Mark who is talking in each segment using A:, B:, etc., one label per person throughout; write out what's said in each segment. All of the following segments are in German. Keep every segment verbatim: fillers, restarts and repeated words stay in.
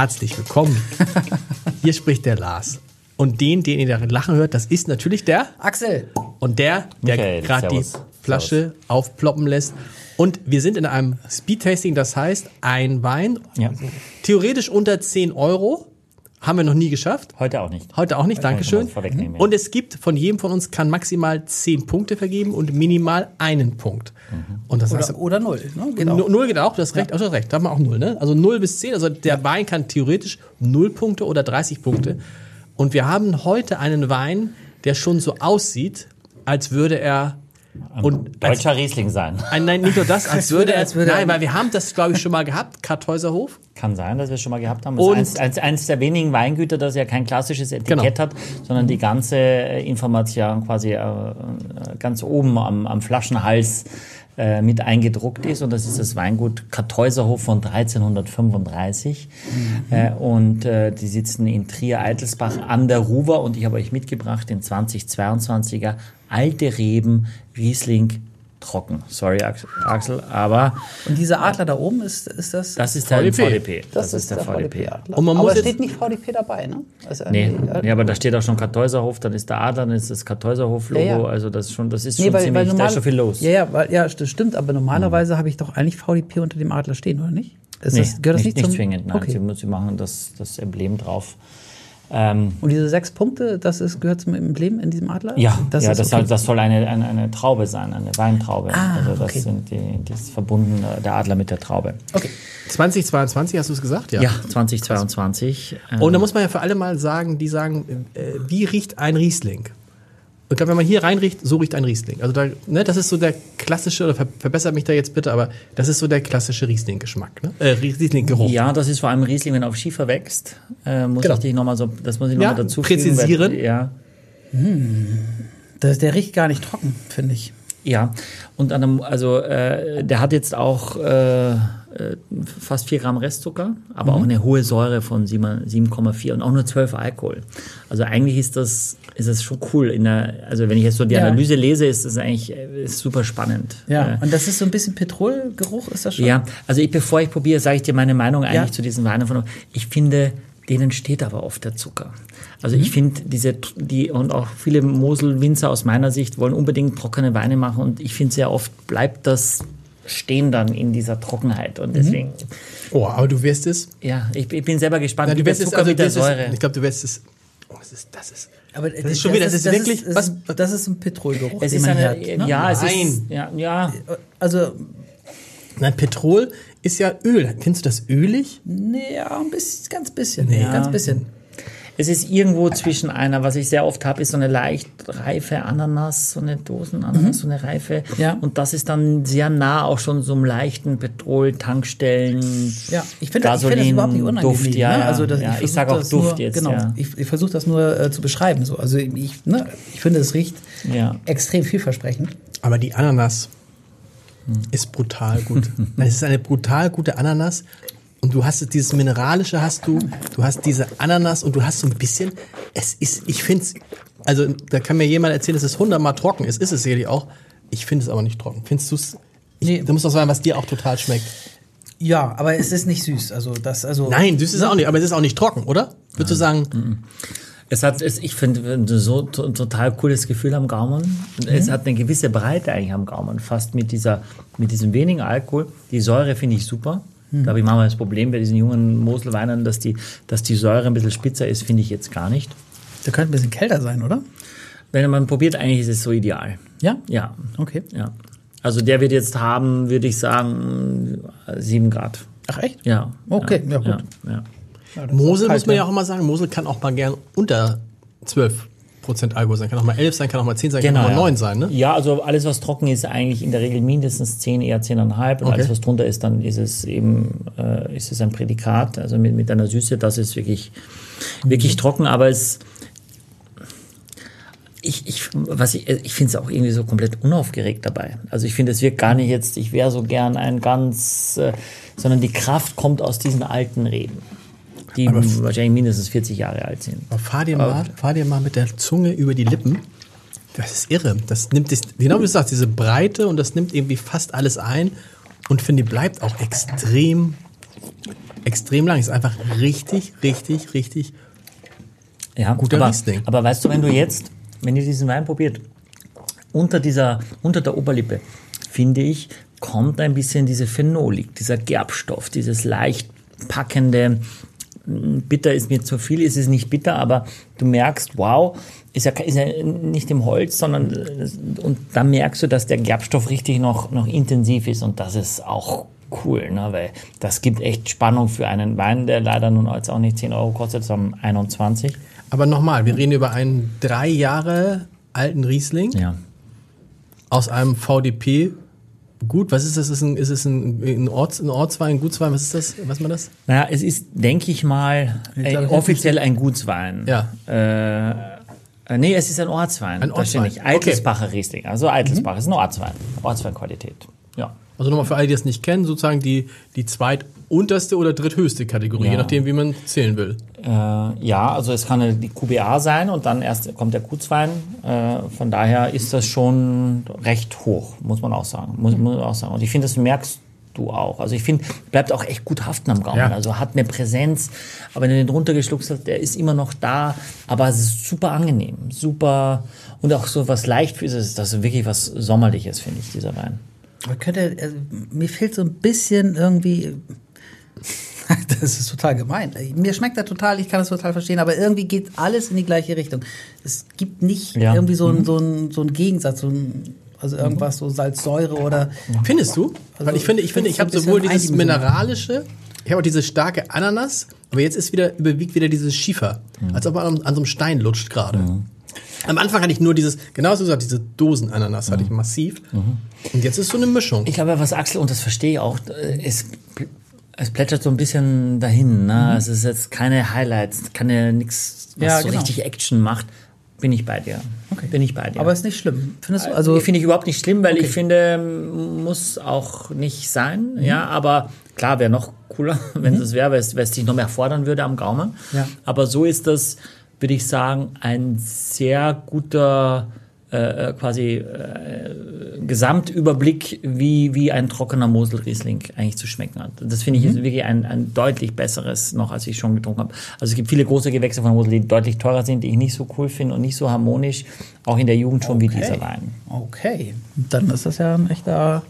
A: Herzlich willkommen. Hier spricht der Lars. Und den, den ihr da lachen hört, das ist natürlich der
B: Axel.
A: Und der, der gerade die Flasche Servus. aufploppen lässt. Und wir sind in einem Speed-Tasting, das heißt, ein Wein, ja. theoretisch unter zehn Euro, haben wir noch nie geschafft.
C: Heute auch nicht.
A: Heute auch nicht, Dankeschön. Und es gibt, von jedem von uns kann maximal zehn Punkte vergeben und minimal einen Punkt.
B: Mhm.
A: Und das
B: oder,
A: heißt,
B: oder null. Ne? Genau.
A: Null geht auch, du hast recht, ja. du hast recht, da haben wir auch null. Ne? Also null bis zehn, also der ja. Wein kann theoretisch null Punkte oder dreißig Punkte. Und wir haben heute einen Wein, der schon so aussieht, als würde er
C: und deutscher als, Riesling sein.
A: Ein, nein, nicht nur das, als würde er, als würde nein, weil wir haben das, glaube ich, schon mal gehabt, Kartäuserhof.
C: Kann sein, dass wir es schon mal gehabt haben. Das und ist eins, eins der wenigen Weingüter, das ja kein klassisches Etikett genau. hat, sondern die ganze Information quasi äh, ganz oben am, am Flaschenhals äh, mit eingedruckt ist. Und das ist das Weingut Kartäuserhof von dreizehnhundertfünfunddreißig. Mhm. Äh, und äh, die sitzen in Trier-Eitelsbach an der Ruwer. Und ich habe euch mitgebracht den zweitausendzweiundzwanziger Alte Reben Riesling trocken. Sorry, Axel, aber...
B: Und dieser Adler da oben, ist, ist das...
C: Das ist der V D P. V D P.
B: Das, das ist der, der V D P-Adler.
A: Und man
B: aber
A: muss
B: steht nicht V D P dabei, ne?
C: Also nee. nee, aber da steht auch schon Kartäuserhof, dann ist der Adler, dann ist das Kartäuserhof-Logo, ja, ja. also das ist schon, das ist nee, schon weil, ziemlich, weil normal, da ist schon viel los.
B: Ja, ja, weil, ja, das stimmt, aber normalerweise mhm. habe ich doch eigentlich V D P unter dem Adler stehen, oder nicht? Ist
C: nee,
B: das, gehört das
C: nicht,
B: nicht, nicht
C: zum... zwingend, nein.
B: Okay.
C: Sie, sie machen das, das Emblem drauf.
B: Ähm, und diese sechs Punkte, das ist, gehört zum Emblem in diesem Adler?
C: Ja,
B: das,
C: ja,
B: ist
C: das,
B: okay.
C: soll, das soll eine, eine, eine Traube sein, eine Weintraube.
B: Ah,
C: also das
B: okay.
C: sind die, das ist verbunden, der Adler mit der Traube.
A: Okay. zweitausendzweiundzwanzig hast du es gesagt? Ja,
C: ja zweitausendzweiundzwanzig.
A: Und da muss man ja für alle mal sagen, die sagen, äh, wie riecht ein Riesling? Ich glaube, wenn man hier reinriecht, so riecht ein Riesling. Also da, ne, das ist so der klassische, oder ver- verbessert mich da jetzt bitte, aber das ist so der klassische Riesling-Geschmack, ne? Äh, Riesling-Geruch.
C: Ja, das ist vor allem Riesling, wenn er auf Schiefer wächst. Äh, muss genau. ich dich noch mal so, das muss ich nochmal
A: ja,
C: dazu
A: präzisieren.
C: Weil, ja.
B: Hm. Das, der riecht gar nicht trocken, finde ich.
C: Ja, und an einem, also äh, der hat jetzt auch äh, fast vier Gramm Restzucker, aber mhm. auch eine hohe Säure von sieben Komma vier und auch nur zwölf Alkohol. Also eigentlich ist das ist das schon cool. In der, also wenn ich jetzt so die ja. Analyse lese, ist das eigentlich ist super spannend.
B: Ja,
C: äh,
B: und das ist so ein bisschen Petrolgeruch, ist das schon?
C: Ja, also ich, bevor ich probiere, sage ich dir meine Meinung eigentlich
B: ja.
C: zu diesen Weinen von. Ich finde, denen steht aber oft der Zucker. Also ich finde, diese, die, und auch viele Mosel-Winzer aus meiner Sicht wollen unbedingt trockene Weine machen und ich finde, sehr oft bleibt das stehen dann in dieser Trockenheit und deswegen.
A: Oh, aber du wirst es.
C: Ja, ich, ich bin selber gespannt,
A: Na,
C: wie der Zucker es, also mit der Säure.
A: Es, ich glaube, du wirst es. Oh, das ist, das ist.
B: Aber
A: das ist schon wieder, das ist
B: das
A: wirklich.
B: Ist,
A: was?
B: Das ist ein Petrolgeruch.
C: Es ist eine,
B: hört, ne?
C: ja, es
A: Nein.
C: ist, ja, ja.
B: Also.
A: Nein, Petrol ist ja Öl. Kennst du das ölig?
B: Nee, ja, ein bisschen, ganz bisschen.
C: Ja.
B: Ganz bisschen.
C: Es ist irgendwo zwischen einer, was ich sehr oft habe, ist so eine leicht reife Ananas, so eine Dosenananas, mhm. so eine reife.
B: Ja.
C: Und das ist dann sehr nah auch schon so einem leichten Petrol-Tankstellen.
B: Ja, ich finde das, find das überhaupt nicht unangenehm.
C: Duft, ja,
B: ne? Also das,
C: ja,
B: ich,
C: ich sage auch Duft
B: nur,
C: jetzt.
B: Genau,
C: ja.
B: ich, ich versuche das nur äh, zu beschreiben. So. Also ich, ne, ich finde, es riecht
C: ja.
B: extrem vielversprechend.
A: Aber die Ananas hm. ist brutal gut. Es ist eine brutal gute Ananas. Und du hast dieses Mineralische hast du, du hast diese Ananas und du hast so ein bisschen, es ist, ich finde es, also da kann mir jemand erzählen, es ist hundertmal trocken, es ist es sicherlich auch, ich finde es aber nicht trocken. Findest du es? Nee. Da muss doch sein, was dir auch total schmeckt.
B: Ja, aber es ist nicht süß, also das, also.
A: Nein, süß ist es auch nicht, aber es ist auch nicht trocken, oder? Würdest du sagen?
C: Mhm. Es hat, es, ich finde, so to, total cooles Gefühl am Gaumen. Mhm. Es hat eine gewisse Breite eigentlich am Gaumen, fast mit dieser, mit diesem wenigen Alkohol. Die Säure finde ich super. Da habe ich manchmal das Problem bei diesen jungen Moselweinern, dass die, dass die Säure ein bisschen spitzer ist, finde ich jetzt gar nicht.
B: Der könnte ein bisschen kälter sein, oder?
C: Wenn man probiert, eigentlich ist es so ideal.
B: Ja?
C: Ja.
B: Okay.
C: Ja. Also der wird jetzt haben, würde ich sagen, sieben Grad.
B: Ach echt?
C: Ja.
B: Okay, ja, ja gut.
C: Ja, ja.
A: Ja, Mosel muss man ja auch immer sagen, Mosel kann auch mal gern unter zwölf Prozent Alkohol sein. Kann auch mal elf sein, kann auch mal zehn sein,
C: genau,
A: kann auch mal
C: ja.
A: neun sein, ne?
C: Ja, also alles, was trocken ist, eigentlich in der Regel mindestens zehn, eher zehn Komma fünf. Und okay. alles, was drunter ist, dann ist es eben, äh, ist es ein Prädikat, also mit, mit einer Süße, das ist wirklich, mhm. wirklich trocken, aber es, ich, ich, was ich, ich finde es auch irgendwie so komplett unaufgeregt dabei. Also ich finde, es wirkt gar nicht jetzt, ich wäre so gern ein ganz, äh, sondern die Kraft kommt aus diesen alten Reben, die aber wahrscheinlich mindestens vierzig Jahre alt sind.
A: Aber fahr dir, mal, fahr dir mal mit der Zunge über die Lippen. Das ist irre. Das nimmt, das, genau wie du sagst, diese Breite und das nimmt irgendwie fast alles ein und finde, die bleibt auch extrem extrem lang. Ist einfach richtig, richtig, richtig
C: ja,
A: guter
C: aber,
A: Riesling.
C: Aber weißt du, wenn du jetzt, wenn ihr diesen Wein probiert, unter dieser, unter der Oberlippe, finde ich, kommt ein bisschen diese Phenolik, dieser Gerbstoff, dieses leicht packende, bitter ist mir zu viel, ist es nicht bitter, aber du merkst, wow, ist ja, ist ja nicht im Holz, sondern, und da merkst du, dass der Gerbstoff richtig noch, noch intensiv ist und das ist auch cool, ne, weil das gibt echt Spannung für einen Wein, der leider nun jetzt auch nicht zehn Euro kostet, sondern einundzwanzig.
A: Aber nochmal, wir reden über einen drei Jahre alten Riesling
C: Ja. aus
A: einem V D P. Gut, was ist das? Ist, ein, ist es ein, ein, Orts, ein Ortswein, ein Gutswein? Was ist das? Was man das?
C: Naja, es ist, denke ich mal, äh, offiziell ein Gutswein.
A: Ja.
C: Äh, nee, es ist ein Ortswein.
A: Ein Ortswein.
C: Nicht. Eitelsbacher okay. Riesling. Also Eitelsbach mhm. ist ein Ortswein. Ortsweinqualität. Ja.
A: Also nochmal für alle, die das nicht kennen, sozusagen die, die zweitunterste oder dritthöchste Kategorie, ja. je nachdem, wie man zählen will.
C: Äh, ja, also es kann die Q B A sein und dann erst kommt der Gutswein. Äh, von daher ist das schon recht hoch, muss man auch sagen. Muss, muss man auch sagen. Und ich finde, das merkst du auch. Also ich finde, bleibt auch echt gut haften am Gaumen. Ja. Also hat eine Präsenz, aber wenn du den runtergeschluckt hast, der ist immer noch da, aber es ist super angenehm, super und auch so was Leichtfüßiges, das ist wirklich was Sommerliches, finde ich, dieser Wein.
B: Man könnte, also, mir fehlt so ein bisschen irgendwie, das ist total gemein. Mir schmeckt er total, ich kann das total verstehen, aber irgendwie geht alles in die gleiche Richtung. Es gibt nicht ja. irgendwie so einen mhm. so ein, so ein Gegensatz, so ein, also irgendwas, so Salzsäure oder...
A: Findest du? Also Weil ich finde, ich finde, ich habe sowohl dieses mineralische, ich habe auch diese starke Ananas, aber jetzt ist wieder, überwiegt wieder dieses Schiefer, mhm. als ob man an, an so einem Stein lutscht gerade. Mhm. Am Anfang hatte ich nur dieses, genau was du gesagt, diese Dosenananas hatte ich massiv. Mhm. Und jetzt ist so eine Mischung.
C: Ich glaube, was Axel, und das verstehe ich auch, es, es plätschert so ein bisschen dahin. Ne? Mhm. Es ist jetzt keine Highlights, keine nichts, was ja, so genau. richtig Action macht. Bin ich bei dir.
B: Okay.
C: Bin ich bei dir.
B: Aber ist nicht schlimm. Findest du? Also
C: finde ich überhaupt nicht schlimm, weil okay. ich finde, muss auch nicht sein. Mhm. Ja, aber klar, wäre noch cooler, wenn es mhm. wäre, weil es dich noch mehr fordern würde am Gaumen. Ja. Aber so ist das, würde ich sagen, ein sehr guter äh, quasi äh, Gesamtüberblick, wie, wie ein trockener Mosel-Riesling eigentlich zu schmecken hat. Das finde ich mhm. ist wirklich ein, ein deutlich besseres noch, als ich schon getrunken habe. Also es gibt viele große Gewächse von Mosel, die deutlich teurer sind, die ich nicht so cool finde und nicht so harmonisch, auch in der Jugend schon okay. wie dieser Wein.
B: Okay, dann ist das ja ein echter...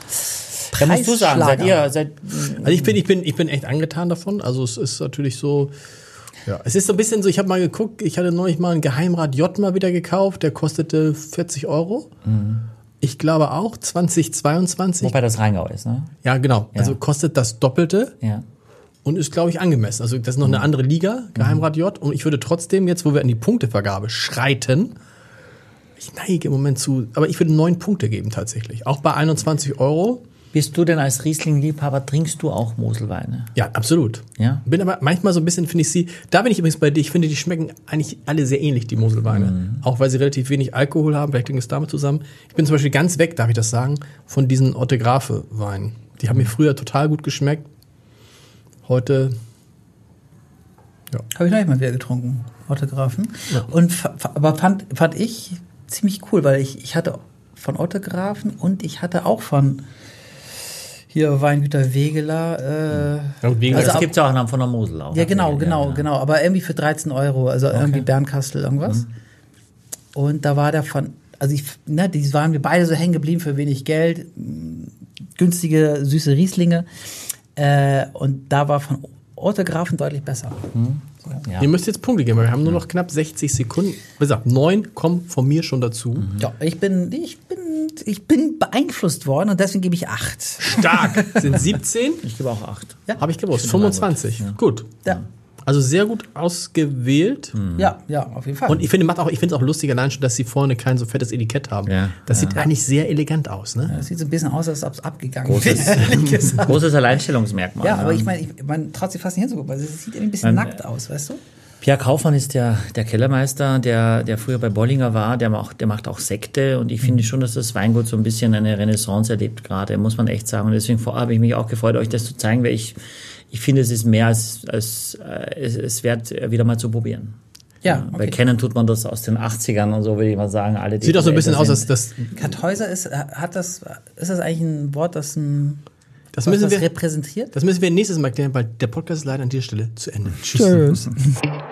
C: Da musst du sagen, seid ihr... Seid,
A: also ich bin, ich, bin, ich bin echt angetan davon. Also es ist natürlich so... Ja, es ist so ein bisschen so, ich habe mal geguckt, ich hatte neulich mal einen Geheimrat J mal wieder gekauft, der kostete vierzig Euro. Mhm. Ich glaube auch zweitausendzweiundzwanzig.
C: Wobei das Rheingau ist, ne?
A: Ja, genau. Ja. Also kostet das Doppelte
C: ja.
A: und ist, glaube ich, angemessen. Also das ist noch mhm. eine andere Liga, Geheimrat J. Und ich würde trotzdem jetzt, wo wir an die Punktevergabe schreiten, ich neige im Moment zu, aber ich würde neun Punkte geben tatsächlich. Auch bei einundzwanzig Euro.
C: Bist du denn als Riesling-Liebhaber, trinkst du auch Moselweine?
A: Ja, absolut.
C: Ja?
A: Bin aber manchmal so ein bisschen, finde ich sie, da bin ich übrigens bei dir, ich finde, die schmecken eigentlich alle sehr ähnlich, die Moselweine. Mhm. Auch weil sie relativ wenig Alkohol haben, vielleicht hängt es damit zusammen. Ich bin zum Beispiel ganz weg, darf ich das sagen, von diesen Orte-Grafe-Weinen. Die haben mir früher total gut geschmeckt. Heute,
B: ja. Habe ich noch nicht mal wieder getrunken, Orte-Grafen. Ja. Und, aber fand, fand ich ziemlich cool, weil ich, ich hatte von Orte-Grafen und ich hatte auch von hier Weingüter Wegeler. Äh,
C: ja, Wegeler. Also das gibt es ja auch von der Mosel auch.
B: Ja, genau, genau, ja, genau. Aber irgendwie für dreizehn Euro. Also okay. irgendwie Bernkastel irgendwas. Mhm. Und da war der von, also ich, ne, die waren wir beide so hängen geblieben für wenig Geld. Günstige, süße Rieslinge. Äh, und da war von Orte-Grafen deutlich besser.
A: Mhm. So. Ja. Ihr müsst jetzt Punkte geben, weil wir haben nur noch knapp sechzig Sekunden. Wie gesagt, neun kommen von mir schon dazu.
B: Mhm. Ja, ich bin, ich bin, ich bin beeinflusst worden und deswegen gebe ich acht.
A: Stark. Sind siebzehn?
C: Ich gebe auch acht.
A: Ja. Habe ich gewusst. Ich fünfundzwanzig. Ja. Gut.
B: Ja.
A: Also sehr gut ausgewählt.
B: Mhm. Ja, ja, auf jeden Fall.
A: Und ich finde macht auch, ich finde es auch lustig allein schon, dass sie vorne kein so fettes Etikett haben. Ja. Das ja. sieht eigentlich sehr elegant aus, ne?
B: Ja, das sieht so ein bisschen aus, als ob es abgegangen
C: großes, großes Alleinstellungsmerkmal.
B: Ja, aber ich meine, ich, man traut sich fast nicht hinzugucken, weil es sieht irgendwie ein bisschen man, nackt aus, weißt du?
C: Pierre Kaufmann ist der, der Kellermeister, der, der früher bei Bollinger war, der macht, der macht auch Sekte und ich finde schon, dass das Weingut so ein bisschen eine Renaissance erlebt gerade, muss man echt sagen. Und deswegen habe ich mich auch gefreut, euch das zu zeigen, weil ich, ich finde, es ist mehr als, als äh, es, es wert, wieder mal zu probieren.
B: Ja, okay.
C: Bei kennen tut man das aus den achtzigern und so, würde ich mal sagen. Alle, die
A: sieht auch so ein bisschen aus, als das...
B: Kartäuser ist, hat das, ist das eigentlich ein Wort, das ein...
A: Das müssen
B: was
A: wir
B: repräsentiert?
A: Das müssen wir nächstes Mal klären, weil der Podcast ist leider an dieser Stelle zu Ende.
B: Tschüss. Tschüss.